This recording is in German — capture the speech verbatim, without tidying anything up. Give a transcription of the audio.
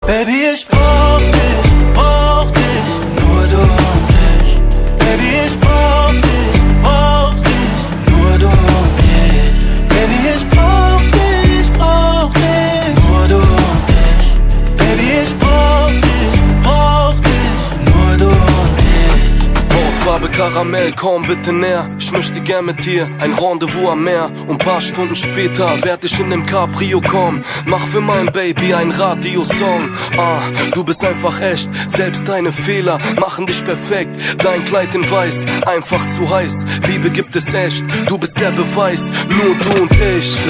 Baby, ich brauch dich, brauch dich, nur du und ich. Baby, ich brauch dich, brauch dich, nur du und ich. Baby, ich brauch dich, brauch dich, nur du und ich. Baby, ich brauch dich, brauch dich, nur du und ich. Hautfarbe Karamell, komm bitte näher. Ich möchte gern mit dir ein Rendezvous am Meer. Und paar Stunden später werd ich in dem Cabrio kommen. Mach für mein Baby ein Radiosong. Ah, du bist einfach echt, selbst deine Fehler machen dich perfekt. Dein Kleid in weiß, einfach zu heiß. Liebe gibt es echt, du bist der Beweis, nur du und ich.